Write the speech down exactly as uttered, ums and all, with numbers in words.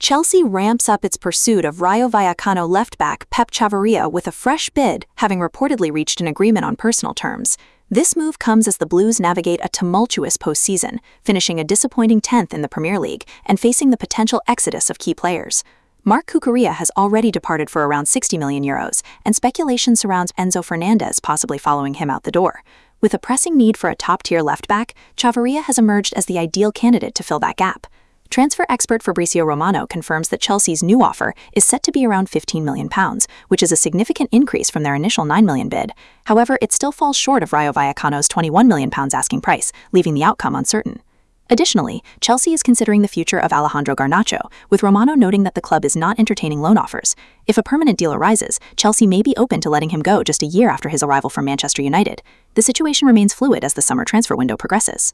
Chelsea ramps up its pursuit of Rayo Vallecano left-back Pep Chavarria with a fresh bid, having reportedly reached an agreement on personal terms. This move comes as the Blues navigate a tumultuous postseason, finishing a disappointing tenth in the Premier League and facing the potential exodus of key players. Marc Cucurella has already departed for around sixty million euros, and speculation surrounds Enzo Fernandez possibly following him out the door. With a pressing need for a top-tier left-back, Chavarria has emerged as the ideal candidate to fill that gap. Transfer expert Fabrizio Romano confirms that Chelsea's new offer is set to be around fifteen million pounds, which is a significant increase from their initial nine million bid. However, it still falls short of Rayo Vallecano's twenty-one million pounds asking price, leaving the outcome uncertain. Additionally, Chelsea is considering the future of Alejandro Garnacho, with Romano noting that the club is not entertaining loan offers. If a permanent deal arises, Chelsea may be open to letting him go just a year after his arrival from Manchester United. The situation remains fluid as the summer transfer window progresses.